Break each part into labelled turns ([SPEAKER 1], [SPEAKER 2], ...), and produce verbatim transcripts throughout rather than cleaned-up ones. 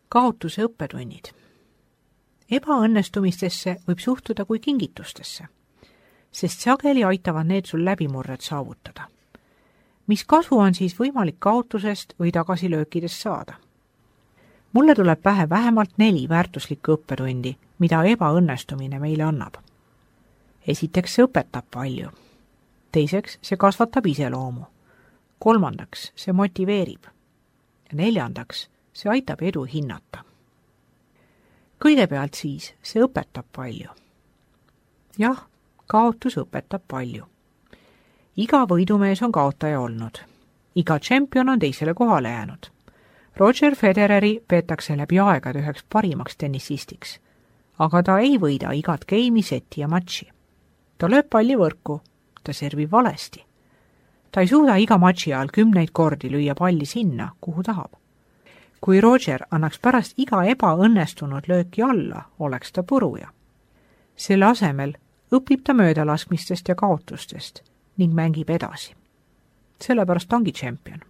[SPEAKER 1] Kaotuse õppetunnid. Ebaõnnestumistesse võib suhtuda kui kingitustesse, sest sageli aitavad need sul läbimurret saavutada. Mis kasu on siis võimalik kaotusest või tagasilöökidest saada? Mulle tuleb pähe vähemalt neli väärtuslikku õppetundi, mida ebaõnnestumine meile annab. Esiteks, see õpetab palju. Teiseks, see kasvatab iseloomu. Kolmandaks, see motiveerib. Neljandaks, see aitab edu hinnata. Kõigepealt siis, see õpetab palju. Jah, kaotus õpetab palju. Iga võidumees on kaotaja olnud. Iga tšempion on teisele kohale jäänud. Roger Federeri peetakse läbi aegade üheks parimaks tennisistiks, aga ta ei võida igat geimi, seti ja matši. Ta lööb palli võrku, ta servib valesti. Ta ei suuda iga matši ajal kümneid kordi lüüa palli sinna, kuhu tahab. Kui Roger annaks pärast iga ebaõnnestunud lööki alla, oleks ta puruja. Selle asemel õpib ta möödalaskmistest ja kaotustest ning mängib edasi. Sellepärast ongi tšempion.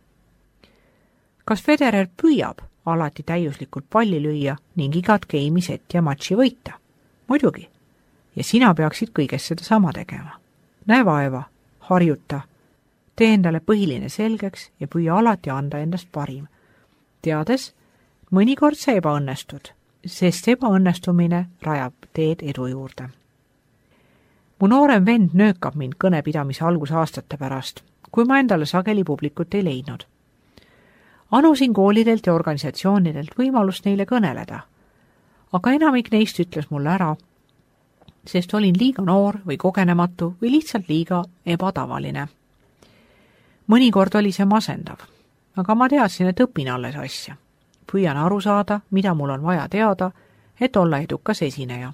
[SPEAKER 1] Kas Federer püüab alati täiuslikult palli lüüa ning igat geimi, set ja matši võita? Muidugi. Ja sina peaksid kõigest seda sama tegema. Näe vaeva, harjuta, tee endale põhiline selgeks ja püüa alati anda endast parim. Teades, mõnikord sa ebaõnnestud, sest ebaõnnestumine rajab teed edu juurde. Mu noorem vend nöökab mind kõnepidamise algusaastate pärast, kui ma endale sageli publikut ei leidnud. Anusin koolidelt ja organisatsioonidelt võimalust neile kõneleda, aga enamik neist ütles mulle ära, sest olin liiga noor või kogenematu või lihtsalt liiga ebatavaline. Mõnikord oli see masendav, aga ma teadsin, et õpin alles asja. Püüan aru saada, mida mul on vaja teada, et olla edukas esineja.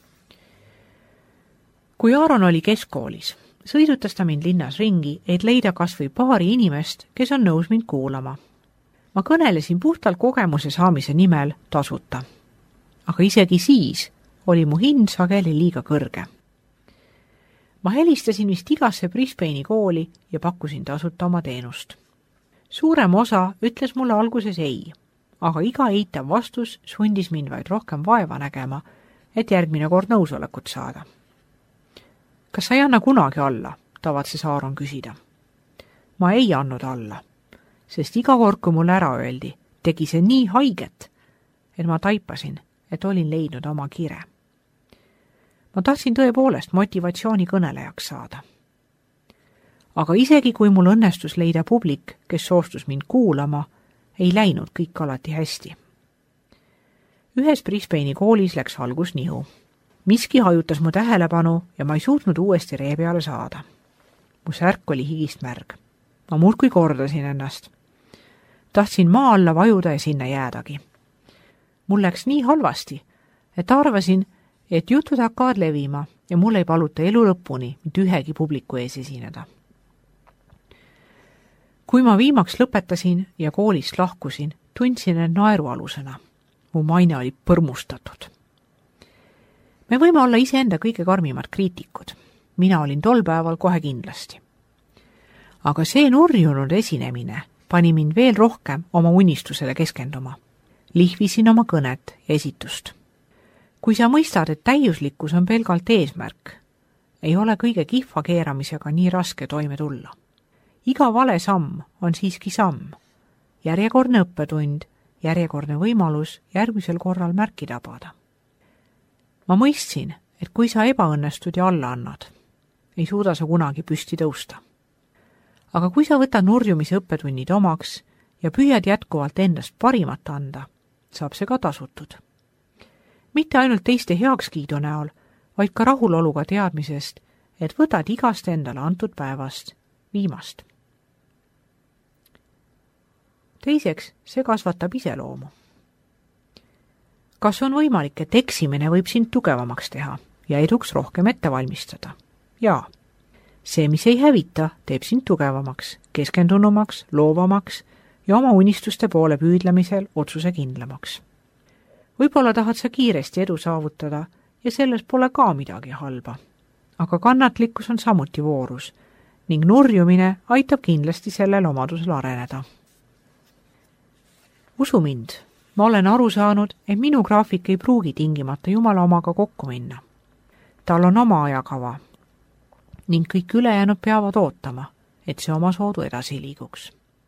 [SPEAKER 1] Kui Aaron oli keskkoolis, sõidutas ta mind linnas ringi, et leida kas või paari inimest, kes on nõus mind kuulama. Ma kõnelesin puhtalt kogemuse saamise nimel tasuta. Aga isegi siis oli mu hind sageli liiga kõrge. Ma helistasin vist igasse Brisbane'i kooli ja pakkusin tasuta oma teenust. Suurem osa ütles mulle alguses ei, aga iga eitav vastus sundis mind vaid rohkem vaeva nägema, et järgmine kord nõusolekut saada. Kas sa ei anna kunagi alla, tavatses Aaron küsida. Ma ei andnud alla, sest iga kord, kui mulle ära öeldi, tegi see nii haiget, et ma taipasin, et olin leidnud oma kire. Ma tahtsin tõepoolest motivatsiooni kõnelejaks saada. Aga isegi kui mul õnnestus leida publik, kes soostus mind kuulama, ei läinud kõik alati hästi. Ühes Brisbane'i koolis läks algus nihu. Miski hajutas mu tähelepanu ja ma ei suutnud uuesti ree peale saada. Mu särk oli higist märg. Ma muudkui kordasin ennast. Tahtsin maa alla vajuda ja sinna jäädagi. Mul läks nii halvasti, et arvasin, et jutud hakkavad levima ja mul ei paluta elu lõpuni mitte ühegi publiku ees esineda. Kui ma viimaks lõpetasin ja koolist lahkusin, tundsin end naerualusena. Mu maine oli põrmustatud. Me võime olla iseenda kõige karmimad kriitikud. Mina olin tol päeval kohe kindlasti. Aga see nurjunud esinemine pani mind veel rohkem oma unistusele keskenduma. Lihvisin oma kõnet ja esitust. Kui sa mõistad, et täiuslikkus on pelgalt eesmärk, ei ole kõige kihva keeramisega nii raske toime tulla. Iga vale samm on siiski samm. Järjekordne õppetund, järjekordne võimalus järgmisel korral märki tabada. Ma mõistsin, et kui sa ebaõnnestud ja alla annad, ei suuda sa kunagi püsti tõusta. Aga kui sa võtad nurjumise õppetunnid omaks ja püüad jätkuvalt endast parimat anda, saab see ka tasutud. Mitte ainult teiste heakskiidu näol, vaid ka rahuloluga teadmisest, et võtad igast endale antud päevast viimast. Teiseks, see kasvatab iseloomu. Kas on võimalik, et eksimine võib sind tugevamaks teha ja eduks rohkem ette valmistada? Jaa. See, mis ei hävita, teeb sind tugevamaks, keskendunumaks, loovamaks ja oma unistuste poole püüdlemisel otsuse kindlamaks. Võib-olla tahad sa kiiresti edu saavutada ja selles pole ka midagi halba. Aga kannatlikkus on samuti voorus ning nurjumine aitab kindlasti sellel omadusel areneda. Usu mind, Ma olen aru saanud, et minu graafik ei pruugi tingimata Jumala omaga kokku minna. Tal on oma ajakava ning kõik ülejäänud peavad ootama, et see oma soodu edasi liiguks.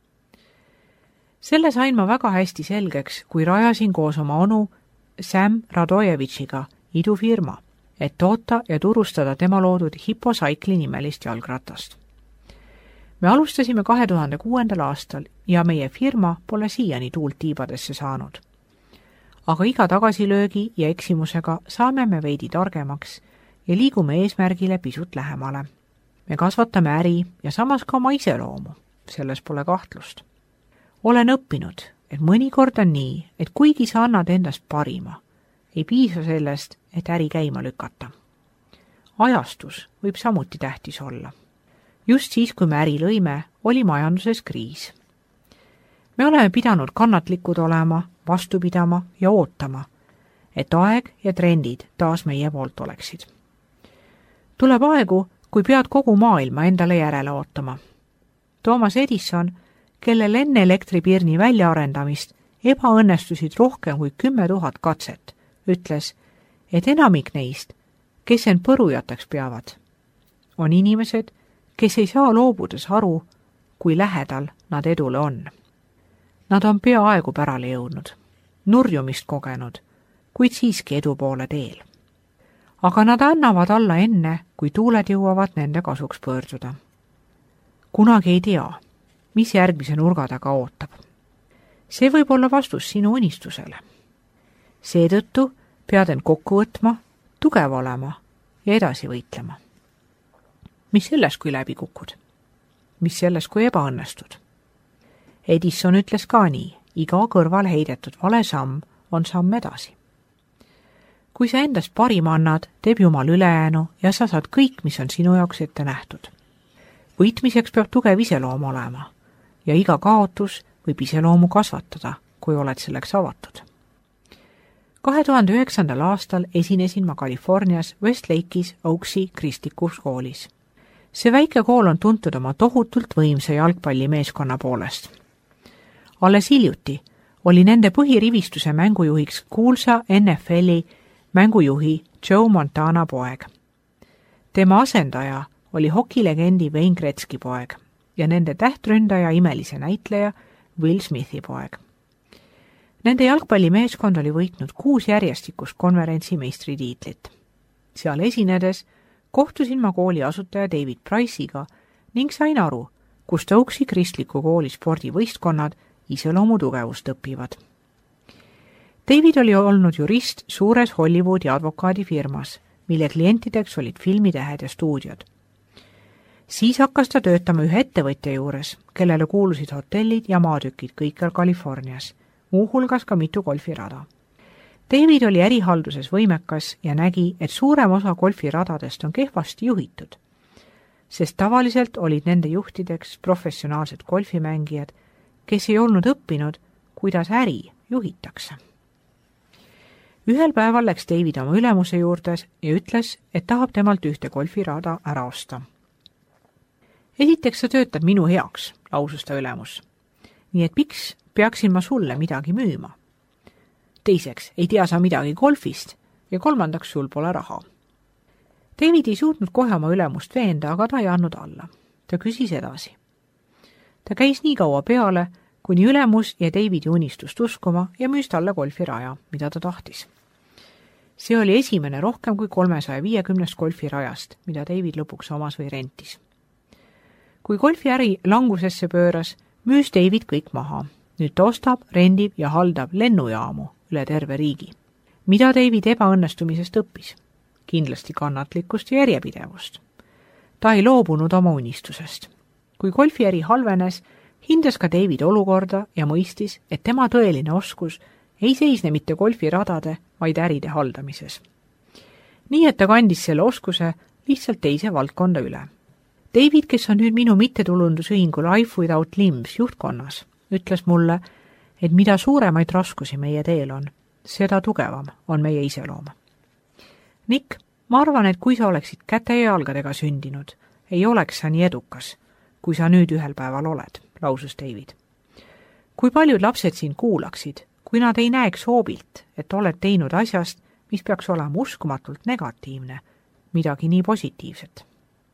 [SPEAKER 1] Selle sain ma väga hästi selgeks, kui rajasin koos oma onu Sam Radojevitšiga idufirma, et toota ja turustada tema loodud Hippocycli nimelist jalgratast. Me alustasime kahe tuhande kuuendal aastal ja meie firma pole siiani tuult tiibadesse saanud. Aga iga tagasilöögi ja eksimusega saame me veidi targemaks ja liigume eesmärgile pisut lähemale. Me kasvatame äri ja samas ka oma iseloomu, selles pole kahtlust. Olen õppinud, et mõnikord on nii, et kuigi sa annad endast parima, ei piisa sellest, et äri käima lükata. Ajastus võib samuti tähtis olla. Just siis, kui me äri lõime, oli majanduses kriis. Me oleme pidanud kannatlikud olema, vastu pidama ja ootama, et aeg ja trendid taas meie poolt oleksid. Tuleb aegu, kui pead kogu maailma endale järele ootama. Thomas Edison, kellel enne elektripirni väljaarendamist ebaõnnestusid rohkem kui kümme tuhat katset, ütles, et enamik neist, kes end põrujataks peavad, on inimesed, kes ei saa loobudes aru, kui lähedal nad edule on. Nad on peaaegu pärale jõudnud, nurjumist kogenud, kuid siiski edu poole teel. Aga nad annavad alla enne, kui tuuled jõuavad nende kasuks pöörduda. Kunagi ei tea, mis järgmise nurga taga ootab. See võib olla vastus sinu unistusele. Seetõttu pead end kokku võtma, tugev olema ja edasi võitlema. Mis selles, kui läbi kukud? Mis selles, kui ebaõnnestud? Edison ütles ka nii, iga kõrval heidetud vale samm on samm edasi. Kui sa endast parima annad, teeb Jumal ülejäänu ja sa saad kõik, mis on sinu jaoks ette nähtud. Võitmiseks peab tugev iseloom olema ja iga kaotus võib iseloomu kasvatada, kui oled selleks avatud. kahe tuhande üheksandal aastal esinesin ma Californias Westlake'is Oaksy kristlikus koolis. See väike kool on tuntud oma tohutult võimsa jalgpallimeeskonna poolest. Alles hiljuti oli nende põhirivistuse mängujuhiks kuulsa N F L-i mängujuhi Joe Montana poeg. Tema asendaja oli hokilegendi Wayne Gretzky poeg ja nende tähtründaja imelise näitleja Will Smithi poeg. Nende jalgpallimeeskond oli võitnud kuus järjestikust konverentsi meistritiitlit. Seal esinedes kohtusin ma kooli asutaja David Price'iga ning sain aru, kust Oaksy kristliku kooli spordivõistkonnad iseloomu tugevust õpivad. David oli olnud jurist suures Hollywoodi advokaadifirmas, mille klientideks olid filmitähed ja stuudiod. Siis hakkas ta töötama ühe ettevõtja juures, kellele kuulusid hotellid ja maatükid kõikjal Californias, muuhulgas ka mitu golfirada. David oli ärihalduses võimekas ja nägi, et suurem osa golfiradadest on kehvasti juhitud, sest tavaliselt olid nende juhtideks professionaalsed golfimängijad, kes ei olnud õppinud, kuidas äri juhitakse. Ühel päeval läks David oma ülemuse juurdes ja ütles, et tahab temalt ühte golfirada ära osta. Esiteks sa töötad minu heaks, lausus ta ülemus. Nii et miks peaksin ma sulle midagi müüma? Teiseks, ei tea sa midagi golfist ja kolmandaks sul pole raha. David ei suutnud kohe oma ülemust veenda, aga ta ei andnud alla. Ta küsis edasi. Ta käis nii kaua peale, kuni ülemus ja Davidi unistust uskuma ja müüs talle golfiraja, mida ta tahtis. See oli esimene rohkem kui kolmesaja viiekümnest golfirajast, mida David lõpuks omas või rentis. Kui golfiäri langusesse pööras, müüs David kõik maha. Nüüd ta ostab, rendib ja haldab lennujaamu üle terve riigi. Mida David ebaõnnestumisest õppis? Kindlasti kannatlikkust ja järjepidevust. Ta ei loobunud oma unistusest. Kui golfiäri halvenes, hindas ka David olukorda ja mõistis, et tema tõeline oskus ei seisne mitte golfiradade, vaid äride haldamises. Nii et ta kandis selle oskuse lihtsalt teise valdkonda üle. David, kes on nüüd minu mittetulundusühingu Life Without Limbs juhtkonnas, ütles mulle, et mida suuremaid raskusi meie teel on, seda tugevam on meie iseloom. Nick, ma arvan, et kui sa oleksid käte ja jalgadega sündinud, ei oleks sa nii edukas, kui sa nüüd ühel päeval oled, lausus David. Kui paljud lapsed sind kuulaksid, kui nad ei näeks hoobilt, et oled teinud asjast, mis peaks olema uskumatult negatiivne, midagi nii positiivset.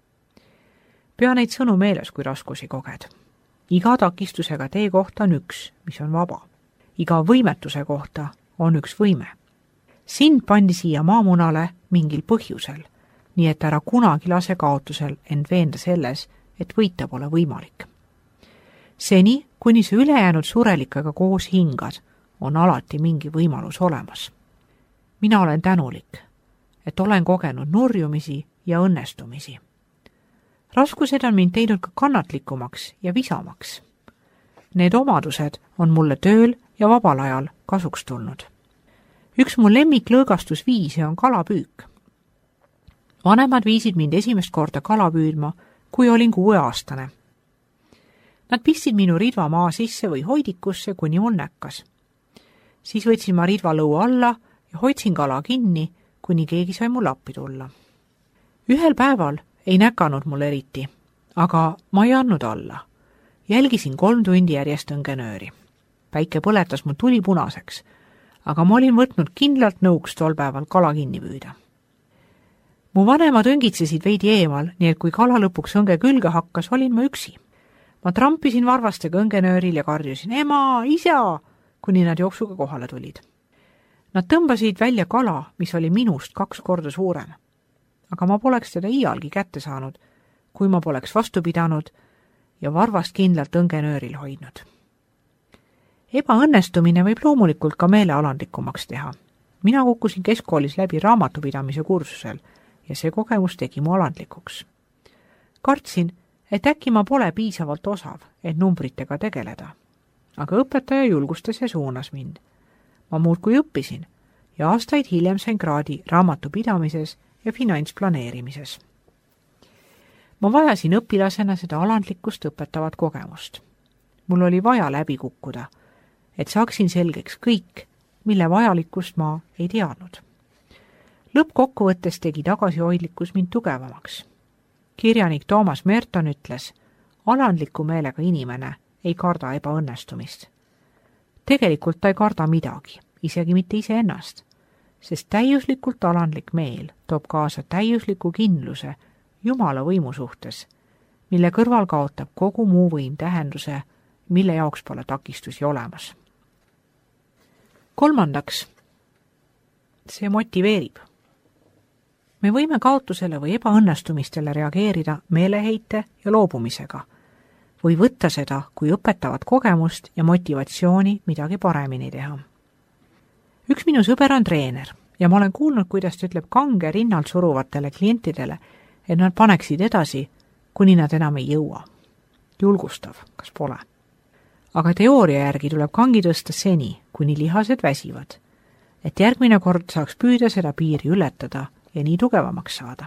[SPEAKER 1] Pea neid sõnu meeles, kui raskusi koged. Iga takistusega tee kohta on üks, mis on vaba. Iga võimetuse kohta on üks võime. Sind pandi siia maamunale mingil põhjusel, nii et ära kunagi lase kaotusel end veenda selles, et võita pole võimalik. Seni, kuni sa ülejäänud surelikega koos hingad, on alati mingi võimalus olemas. Mina olen tänulik, et olen kogenud nurjumisi ja õnnestumisi. Raskused on mind teinud ka kannatlikumaks ja visamaks. Need omadused on mulle tööl ja vabal ajal kasuks tulnud. Üks mu lemmik lõõgastusviise on kalapüük. Vanemad viisid mind esimest korda kala püüdma, kui olin kuueaastane. Nad pistsid minu ridva maa sisse või hoidikusse, kuni mul näkkas. Siis võtsin ma ridva lõua alla ja hoidsin kala kinni, kuni keegi sai mul appi tulla. Ühel päeval ei näkanud mul eriti, aga ma ei andnud alla. Jälgisin kolm tundi järjest õngenööri. Päike põletas mu tuli punaseks, aga ma olin võtnud kindlalt nõuks tol päeval kala kinni püüda. Mu vanemad õngitsesid veidi eemal, nii et kui kala lõpuks õnge külge hakkas, olin ma üksi. Ma trampisin varvastega õngenööril ja karjusin, ema, isa, kuni nad jooksuga kohale tulid. Nad tõmbasid välja kala, mis oli minust kaks korda suurem. Aga ma poleks teda iialgi kätte saanud, kui ma poleks vastu pidanud ja varvast kindlalt õngenööril hoidnud. Ebaõnnestumine võib loomulikult ka meelealandlikumaks teha. Mina kukkusin keskkoolis läbi raamatupidamise kursusel ja see kogemus tegi mu alandlikuks. Kartsin, et äkki ma pole piisavalt osav, et numbritega tegeleda. Aga õpetaja julgustas ja suunas mind. Ma muudkui õppisin ja aastaid hiljem sain kraadi raamatupidamises ja finantsplaneerimises. Ma vajasin õpilasena seda alandlikkust õpetavat kogemust. Mul oli vaja läbi kukkuda, et saaksin selgeks kõik, mille vajalikkust ma ei teadnud. Lõppkokkuvõttes tegi tagasihoidlikkus mind tugevamaks. Kirjanik Toomas Merton ütles, alandliku meelega inimene ei karda ebaõnnestumist. Tegelikult ta ei karda midagi, isegi mitte iseennast, sest täiuslikult alandlik meel toob kaasa täiusliku kindluse Jumala võimu suhtes, mille kõrval kaotab kogu muu võim tähenduse, mille jaoks pole takistusi olemas. Kolmandaks, see motiveerib. Me võime kaotusele või ebaõnnestumistele reageerida meeleheite ja loobumisega või võtta seda kui õpetavat kogemust ja motivatsiooni midagi paremini teha. Üks minu sõber on treener ja ma olen kuulnud, kuidas ta ütleb kange rinnalt suruvatele klientidele, et nad paneksid edasi, kuni nad enam ei jõua. Julgustav, kas pole? Aga teooria järgi tuleb kangi tõsta seni, kuni lihased väsivad, et järgmine kord saaks püüda seda piiri ületada ja nii tugevamaks saada.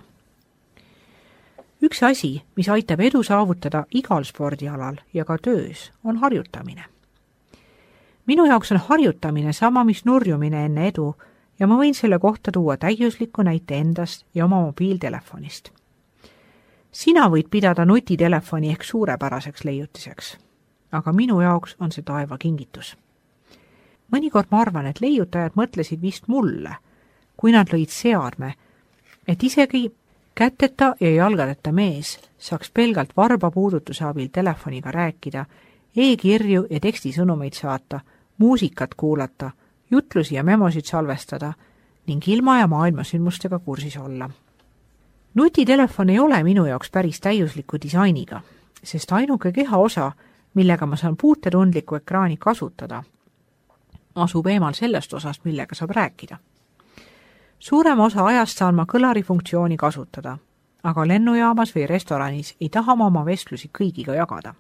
[SPEAKER 1] Üks asi, mis aitab edu saavutada igal spordialal ja ka töös, on harjutamine. Minu jaoks on harjutamine sama, mis nurjumine enne edu ja ma võin selle kohta tuua täiusliku näite endast ja oma mobiiltelefonist. Sina võid pidada nutitelefoni ehk suurepäraseks leiutiseks, aga minu jaoks on see taeva kingitus. Mõnikord ma arvan, et leiutajad mõtlesid vist mulle, kui nad lõid seadme, et isegi käteta ja jalgadeta mees saaks pelgalt varba puudutuse abil telefoniga rääkida, e-kirju ja tekstisõnumeid saata, muusikat kuulata, jutlusi ja memosid salvestada ning ilma ja maailmasündmustega kursis olla. Nutitelefon ei ole minu jaoks päris täiusliku disainiga, sest ainuke kehaosa, millega ma saan puutetundliku ekraani kasutada, asub eemal sellest osast, millega saab rääkida. Suurema osa ajast saan ma kõlari funktsiooni kasutada, aga lennujaamas või restoranis ei taha ma oma vestlusi kõigiga jagada.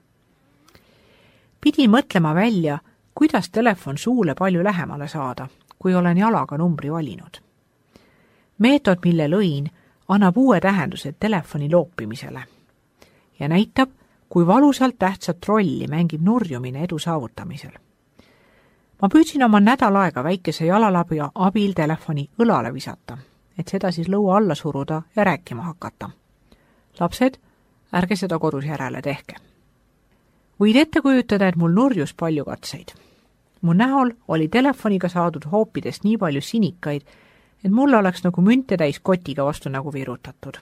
[SPEAKER 1] Pidin mõtlema välja, kuidas telefon suule palju lähemale saada, kui olen jalaga numbri valinud. Meetod, mille lõin, annab uue tähenduse telefoni loopimisele ja näitab, kui valusalt tähtsat rolli mängib nurjumine edu saavutamisel. Ma püüdsin oma nädal aega väikese jalalabi abil telefoni õlale visata, et seda siis lõua alla suruda ja rääkima hakata. Lapsed, ärge seda kodus järele tehke. Võid ette kujutada, et mul nurjus palju katseid. mu näol oli telefoniga saadud hoopidest nii palju sinikaid, et mulle oleks nagu münte täis kotiga vastu nagu virutatud.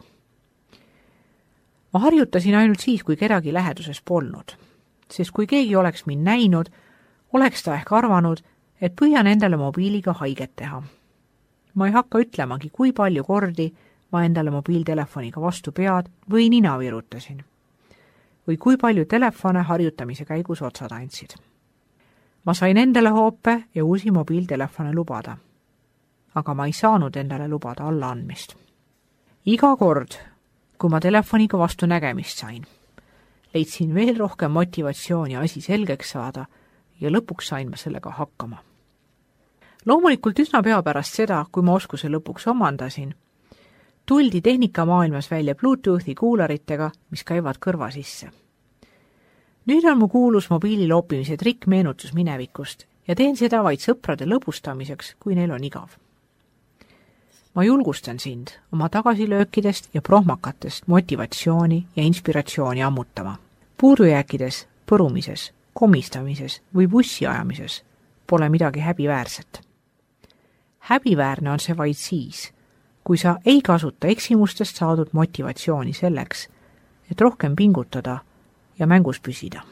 [SPEAKER 1] Ma harjutasin ainult siis, kui kedagi läheduses polnud, sest kui keegi oleks mind näinud, oleks ta ehk arvanud, et püüan endale mobiiliga haiget teha. Ma ei hakka ütlemagi, kui palju kordi ma endale mobiiltelefoniga vastu pead või nina virutasin. Või kui palju telefone harjutamise käigus otsad andsid. Ma sain endale hoope ja uusi mobiiltelefone lubada. Aga ma ei saanud endale lubada allaandmist. Iga kord, kui ma telefoniga vastu nägemist sain, leidsin veel rohkem motivatsiooni asi selgeks saada ja lõpuks sain ma sellega hakkama. Loomulikult üsna pea pärast seda, kui ma oskuse lõpuks omandasin, tuldi tehnikamaailmas välja Bluetoothi kuularitega, mis käivad kõrva sisse. Nüüd on mu kuulus mobiili loopimise trikk meenutus minevikust ja teen seda vaid sõprade lõbustamiseks, kui neil on igav. Ma julgustan sind oma tagasilöökidest ja prohmakatest motivatsiooni ja inspiratsiooni ammutama. Puudujääkides, põrumises, komistamises või bussi ajamises pole midagi häbiväärset. Häbiväärne on see vaid siis, kui sa ei kasuta eksimustest saadud motivatsiooni selleks, et rohkem pingutada ja mängus püsida.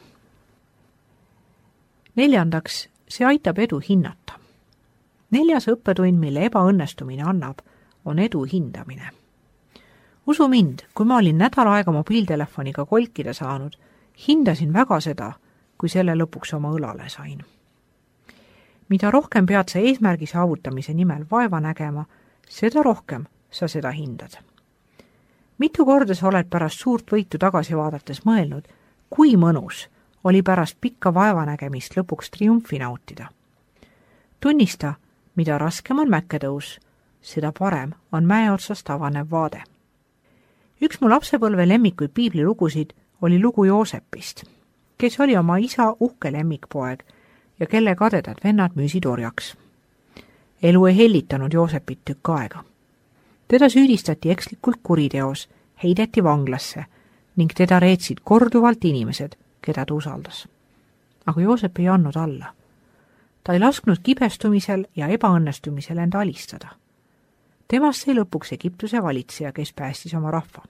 [SPEAKER 1] Neljandaks, see aitab edu hinnata. Neljas õppetund, mille ebaõnnestumine annab, on edu hindamine. Usu mind, kui ma olin nädal aega mobiiltelefoniga kolkida saanud, hindasin väga seda, kui selle lõpuks oma õlale sain. Mida rohkem pead sa eesmärgi saavutamise nimel vaeva nägema, seda rohkem sa seda hindad. Mitu korda sa oled pärast suurt võitu tagasi vaadates mõelnud, kui mõnus oli pärast pikka vaevanägemist lõpuks triumfi nautida. Tunnista, mida raskem on mäkketõus, seda parem on mäe otsast avanev vaade. Üks mu lapsepõlve lemmikuid piiblilugusid oli lugu Joosepist, kes oli oma isa uhke lemmikpoeg ja kelle kadedad vennad müüsid orjaks. Elu ei hellitanud Joosepit tükk aega. Teda süüdistati ekslikult kuriteos, heideti vanglasse ning teda reetsid korduvalt inimesed, keda ta usaldas. Aga Joosep ei andnud alla. Ta ei lasknud kibestumisel ja ebaõnnestumisel enda alistada. Temast sai lõpuks Egiptuse valitseja, kes päästis oma rahva.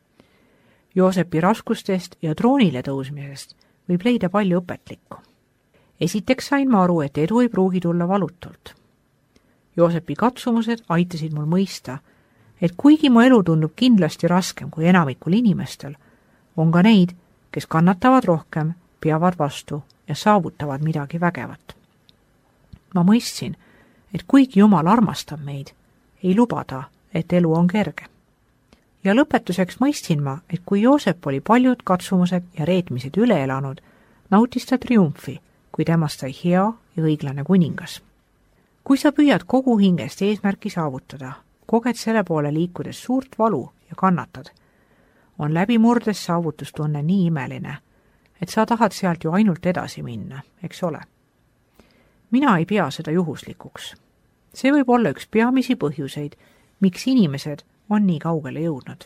[SPEAKER 1] Joosepi raskustest ja troonile tõusmisest võib leida palju õpetlikku. Esiteks sain ma aru, et edu ei pruugi tulla valutult. Joosepi katsumused aitasid mul mõista, et kuigi mu elu tundub kindlasti raskem kui enamikul inimestel, on ka neid, kes kannatavad rohkem, peavad vastu ja saavutavad midagi vägevat. Ma mõistsin, et kuigi Jumal armastab meid, ei lubada, et elu on kerge. Ja lõpetuseks mõistsin ma, et kui Joosep oli paljud katsumused ja reetmised üle elanud, nautis ta triumfi, kui temast sai hea ja õiglane kuningas. Kui sa püüad kogu hingest eesmärki saavutada, koged selle poole liikudes suurt valu ja kannatad, on läbimurdes saavutustunne nii imeline, et sa tahad sealt ju ainult edasi minna, eks ole. Mina ei pea seda juhuslikuks. See võib olla üks peamisi põhjuseid, miks inimesed on nii kaugele jõudnud.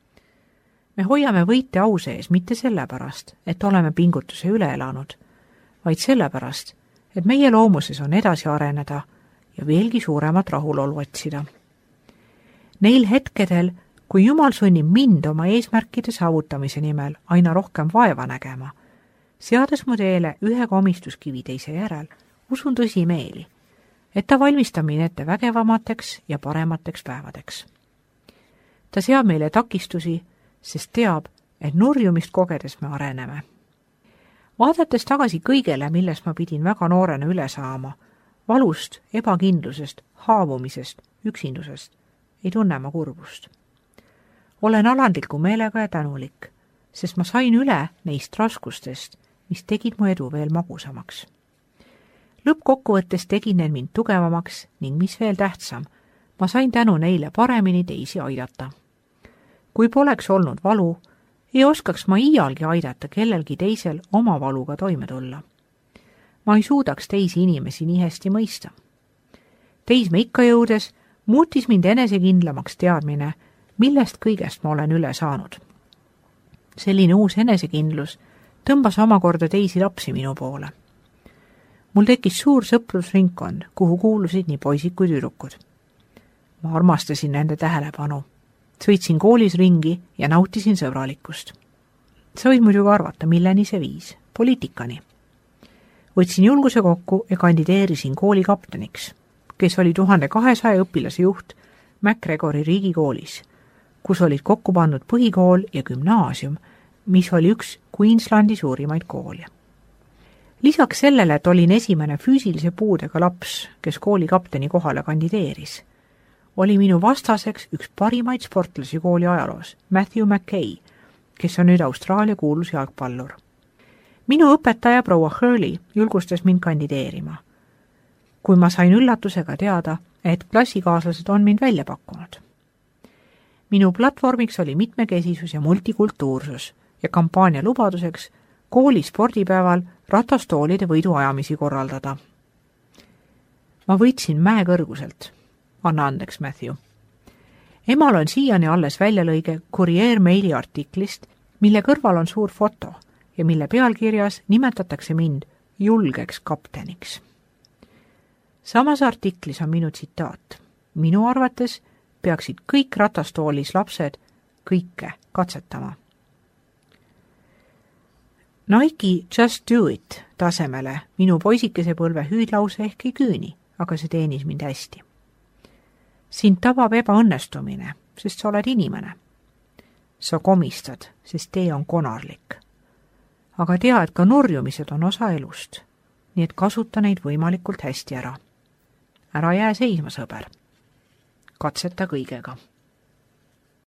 [SPEAKER 1] Me hoiame võite au sees mitte sellepärast, et oleme pingutuse üle elanud, vaid sellepärast, et meie loomuses on edasi areneda ja veelgi suuremat rahulolu otsida. Neil hetkedel, kui Jumal sunnib mind oma eesmärkide saavutamise nimel aina rohkem vaeva nägema, seades mu teele ühe komistuskivi teise järel, usun tõsimeeli, et ta valmistab mind ette vägevamateks ja paremateks päevadeks. Ta seab meile takistusi, sest teab, et nurjumist kogedes me areneme. Vaadates tagasi kõigele, millest ma pidin väga noorena üle saama, valust, ebakindlusest, haavumisest, üksindusest, ei tunne ma kurbust. Olen alandliku meelega ja tänulik, sest ma sain üle neist raskustest, mis tegid mu edu veel magusamaks. Lõppkokkuvõttes tegid need mind tugevamaks ning mis veel tähtsam, ma sain tänu neile paremini teisi aidata. Kui poleks olnud valu, ei oskaks ma iialgi aidata kellelgi teisel oma valuga toime tulla. Ma ei suudaks teisi inimesi nii hästi mõista. Teisme ikka jõudes muutis mind enesekindlamaks teadmine, millest kõigest ma olen üle saanud. Selline uus enesekindlus tõmbas omakorda teisi lapsi minu poole. mul tekkis suur sõprusringkond, kuhu kuulusid nii poisid kui tüdrukud. ma armastasin nende tähelepanu. Sõitsin koolis ringi ja nautisin sõbralikkust. sa võid muidugi arvata, milleni see viis. Poliitikani. Võtsin julguse kokku ja kandideerisin kooli kapteniks, kes oli tuhande kahesaja õpilase juht MacGregori riigikoolis, kus olid kokku pandud põhikool ja gümnaasium, mis oli üks Queenslandi suurimaid kooli. Lisaks sellele, et olin esimene füüsilise puudega laps, kes kooli kapteni kohale kandideeris, oli minu vastaseks üks parimaid sportlasi kooli ajaloos, Matthew McKay, kes on nüüd Austraalia kuulus jalgpallur. Minu õpetaja proua Hurley julgustas mind kandideerima, kui ma sain üllatusega teada, et klassikaaslased on mind välja pakkunud. Minu platvormiks oli mitmekesisus ja multikultuursus ja kampaania lubaduseks kooli spordipäeval ratastoolide võiduajamisi korraldada. ma võitsin mäe kõrguselt. Anna andeks, Matthew. Emal on siiani alles väljalõige Courier Maili artiklist, mille kõrval on suur foto ja mille pealkirjas nimetatakse mind julgeks kapteniks. Samas artiklis on minu tsitaat. Minu arvates peaksid kõik ratastoolis lapsed kõike katsetama. Nike Just Do It tasemele minu poisikese põlve hüüdlause ehk ei küüni, aga see teenis mind hästi. Sind tabab ebaõnnestumine, sest sa oled inimene. Sa komistad, sest tee on konarlik. Aga tea, et ka nurjumised on osa elust, nii et kasuta neid võimalikult hästi ära. Ära jää seisma, sõber. Katseta kõigega.